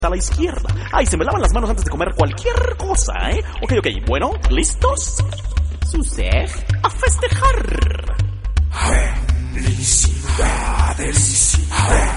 a la izquierda. Ay, se me lavan las manos antes de comer cualquier cosa, ¿eh? Ok, bueno, ¿listos? Sucede. ¡A festejar! Delicioso.